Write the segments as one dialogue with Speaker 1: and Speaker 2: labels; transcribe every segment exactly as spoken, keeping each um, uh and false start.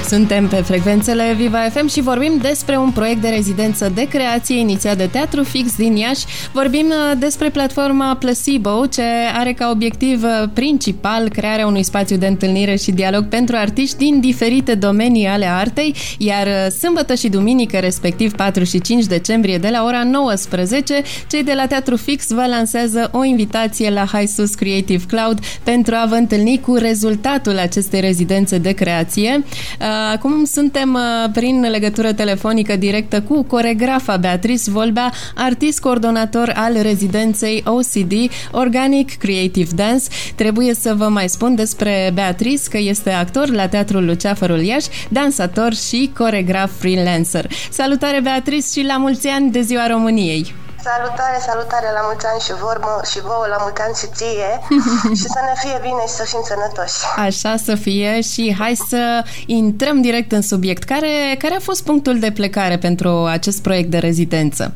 Speaker 1: Suntem pe frecvențele Viva F M și vorbim despre un proiect de rezidență de creație inițiat de Teatru Fix din Iași. Vorbim despre platforma Placebo, ce are ca obiectiv principal crearea unui spațiu de întâlnire și dialog pentru artiști din diferite domenii ale artei, iar sâmbătă și duminică, respectiv patru și cinci decembrie, de la ora nouăsprezece, cei de la Teatru Fix vă lansează o invitație la HiSUS Creative Cloud pentru a vă întâlni cu rezultatul acestei rezidențe de creație. Acum suntem prin legătură telefonică directă cu coregrafa Beatrice Volbea, artist coordonator al rezidenței O C D, Organic Creative Dance. Trebuie să vă mai spun despre Beatrice că este actor la Teatrul Luceafărul Iași, dansator și coregraf freelancer. Salutare, Beatrice, și la mulți ani de Ziua României!
Speaker 2: Salutare, salutare, la mulți ani și, vormă, și vouă, la mulți ani și ție și să ne fie bine și să fim sănătoși.
Speaker 1: Așa să fie și hai să intrăm direct în subiect. Care, care a fost punctul de plecare pentru acest proiect de rezidență?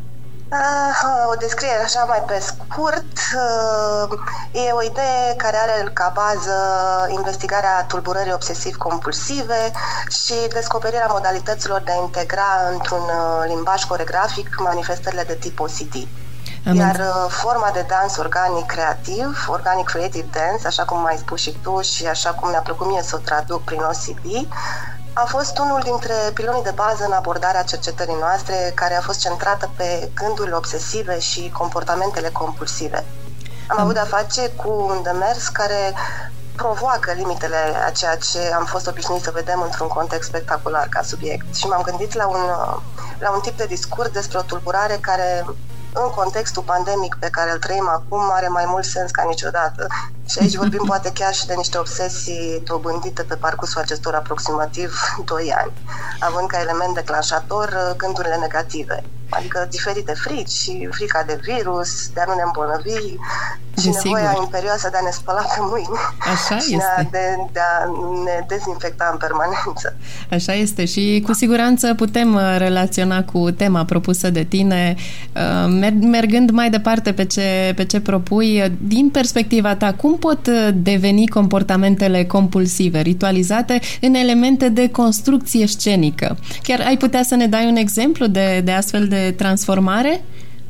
Speaker 2: Uh, o descriere așa mai pe scurt. Uh, e o idee care are ca bază investigarea tulburării obsesiv-compulsive și descoperirea modalităților de a integra într-un uh, limbaj coregrafic manifestările de tip O C D. Am Iar uh, forma de dans organic creativ, Organic Creative Dance, așa cum ai spus și tu și așa cum mi-a plăcut mie să o traduc prin O C D, a fost unul dintre pilonii de bază în abordarea cercetării noastre, care a fost centrată pe gândurile obsesive și comportamentele compulsive. Am avut de-a face cu un demers care provoacă limitele a ceea ce am fost obișnuit să vedem într-un context spectacular ca subiect. Și m-am gândit la un, la un tip de discurs despre o tulburare care, în contextul pandemic pe care îl trăim acum, are mai mult sens ca niciodată. Și aici vorbim poate chiar și de niște obsesii dobândite pe parcursul acestor aproximativ doi ani, având ca element declanșator gândurile negative, adică diferite frici și frica de virus, de a nu ne îmbolnăvi și nevoia imperioasă de a ne spăla pe mâini.
Speaker 1: Așa
Speaker 2: și
Speaker 1: este.
Speaker 2: De, de a ne dezinfecta în permanență.
Speaker 1: Așa este și cu siguranță putem relaționa cu tema propusă de tine, mergând mai departe pe ce, pe ce propui. Din perspectiva ta, cum pot deveni comportamentele compulsive, ritualizate, în elemente de construcție scenică? Chiar ai putea să ne dai un exemplu de, de astfel de transformare?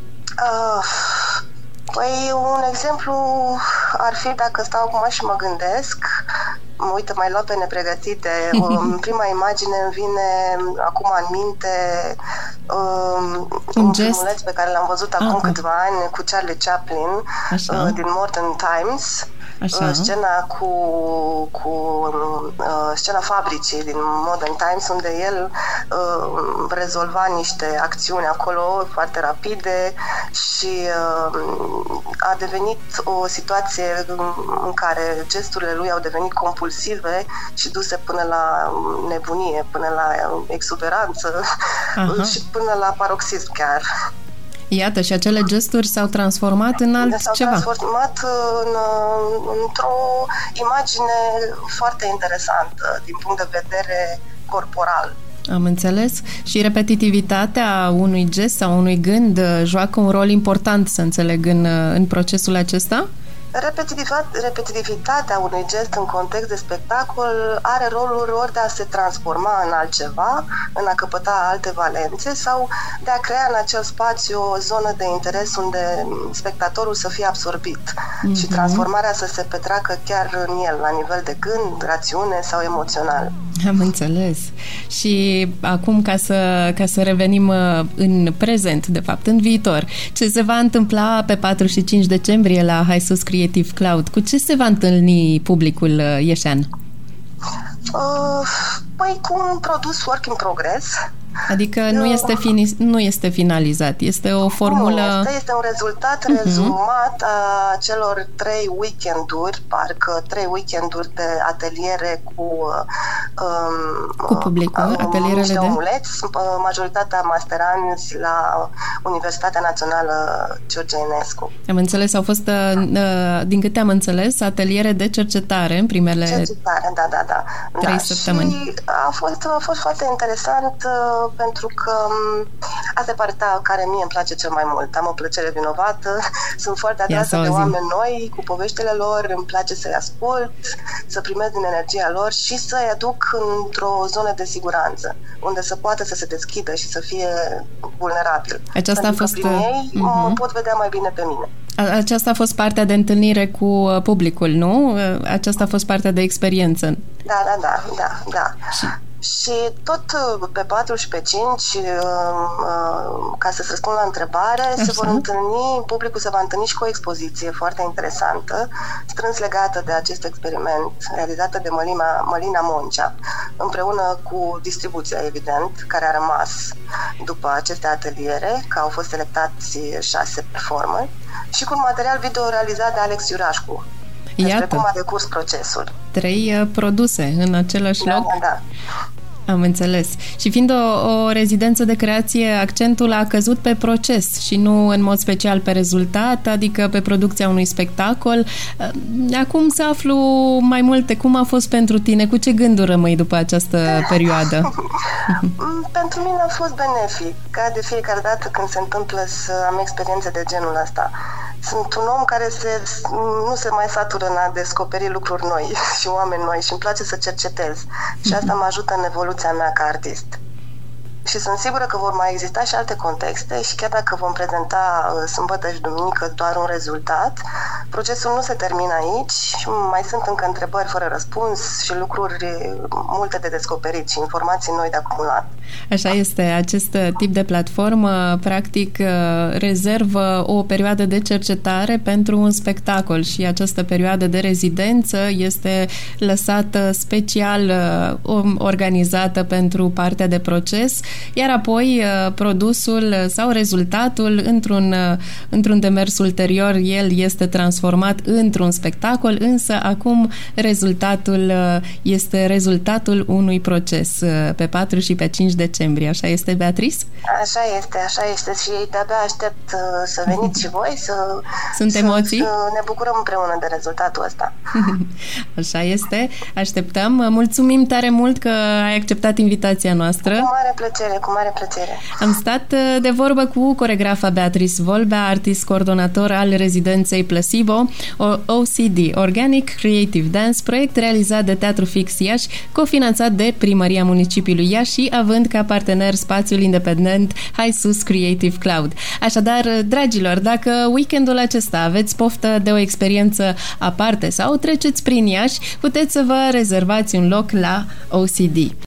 Speaker 1: Uh,
Speaker 2: păi, un exemplu ar fi, dacă stau acum și mă gândesc, uite, mai luat pe nepregătite, în prima imagine îmi vine acum în minte um, un, un filmuleț pe care l-am văzut acum ah, câțiva ani cu Charlie Chaplin, uh, din Modern Times. Așa. Scena cu, cu uh, scena fabricii din Modern Times, unde el uh, rezolva niște acțiuni acolo foarte rapide și uh, a devenit o situație în care gesturile lui au devenit compulsive și duse până la nebunie, până la exuberanță. Aha. Și până la paroxism chiar.
Speaker 1: Iată, și acele gesturi s-au transformat în altceva.
Speaker 2: S-au transformat în, într-o imagine foarte interesantă din punct de vedere corporal.
Speaker 1: Am înțeles. Și repetitivitatea unui gest sau unui gând joacă un rol important, să înțeleg, în, în procesul acesta?
Speaker 2: Repetitivitatea unui gest în context de spectacol are rolul ori de a se transforma în altceva, în a căpăta alte valențe sau de a crea în acel spațiu o zonă de interes unde spectatorul să fie absorbit mm-hmm. și transformarea să se petreacă chiar în el, la nivel de gând, rațiune sau emoțional.
Speaker 1: Am înțeles. Și acum, ca să, ca să revenim în prezent, de fapt, în viitor, ce se va întâmpla pe patru și cinci decembrie la HiSUS Creative Cloud? Cu ce se va întâlni publicul ieșean?
Speaker 2: Uh, păi cu un produs work in progress.
Speaker 1: Adică nu este, fini, nu este finalizat, este o formulă...
Speaker 2: Nu este, este un rezultat uh-huh. rezumat a celor trei weekenduri, parcă trei weekenduri de ateliere cu um,
Speaker 1: cu publicul, um, atelierele de...
Speaker 2: omuleți, majoritatea masteranți la Universitatea Națională George Enescu.
Speaker 1: Am înțeles, au fost, din câte am înțeles, ateliere de cercetare în primele...
Speaker 2: Cercetare, da, da, da.
Speaker 1: Trei
Speaker 2: da,
Speaker 1: săptămâni.
Speaker 2: Și a fost, a fost foarte interesant pentru că asta e partea care mie îmi place cel mai mult. Am o plăcere vinovată, sunt foarte atrasă de oameni noi, cu poveștile lor, îmi place să-i ascult, să primesc din energia lor și să-i aduc loc într-o zonă de siguranță, unde să poată să se deschidă și să fie vulnerabil.
Speaker 1: Aceasta
Speaker 2: Pentru
Speaker 1: a fost...
Speaker 2: că prin ei
Speaker 1: uh-huh.
Speaker 2: mă pot vedea mai bine pe mine.
Speaker 1: Aceasta a fost partea de întâlnire cu publicul, nu? Aceasta a fost partea de experiență.
Speaker 2: Da, da, da, da, da.
Speaker 1: Și...
Speaker 2: Și tot pe patru și pe cinci, ca să-ți răspund la întrebare, Așa. se vor întâlni, publicul se va întâlni și cu o expoziție foarte interesantă, strâns legată de acest experiment, realizată de Mălina, Mălina Moncea, împreună cu distribuția, evident, care a rămas după aceste ateliere, că au fost selectați șase performeri, și cu un material video realizat de Alex Iurașcu, despre cum a decurs procesul.
Speaker 1: Trei uh, produse în același
Speaker 2: da,
Speaker 1: loc?
Speaker 2: Da, da.
Speaker 1: Am înțeles. Și fiind o, o rezidență de creație, accentul a căzut pe proces și nu în mod special pe rezultat, adică pe producția unui spectacol. Acum să aflu mai multe. Cum a fost pentru tine? Cu ce gânduri rămâi după această perioadă?
Speaker 2: Pentru mine a fost benefic, ca de fiecare dată când se întâmplă să am experiențe de genul ăsta. Sunt un om care se, nu se mai satură în a descoperi lucruri noi și oameni noi și îmi place să cercetez. Și asta mă ajută în evoluția mea ca artist. Și sunt sigură că vor mai exista și alte contexte și chiar dacă vom prezenta sâmbătă și duminică doar un rezultat, procesul nu se termină aici și mai sunt încă întrebări fără răspuns și lucruri multe de descoperit și informații noi de acumulat.
Speaker 1: Așa este. Acest tip de platformă practic rezervă o perioadă de cercetare pentru un spectacol și această perioadă de rezidență este lăsată special organizată pentru partea de proces, iar apoi produsul sau rezultatul într-un, într-un demers ulterior, el este transformat într-un spectacol, însă acum rezultatul este rezultatul unui proces pe patru și pe cinci decembrie. Așa este, Beatrice?
Speaker 2: Așa este, așa este și de-abia aștept să veniți și voi, să,
Speaker 1: Sunt
Speaker 2: să
Speaker 1: emoții?
Speaker 2: ne bucurăm împreună de rezultatul ăsta.
Speaker 1: Așa este, așteptăm. Mulțumim tare mult că ai acceptat invitația noastră.
Speaker 2: Cu mare plăcere, cu mare plăcere.
Speaker 1: Am stat de vorbă cu coregrafa Beatrice Volbea, artist coordonator al rezidenței Placebo, O C D, Organic Creative Dance, proiect realizat de Teatru Fix Iași, cofinanțat de Primăria Municipiului Iași, având ca partener spațiul independent Hai Sus Creative Cloud. Așadar, dragilor, dacă weekendul acesta aveți poftă de o experiență aparte sau treceți prin Iași, puteți să vă rezervați un loc la O C D.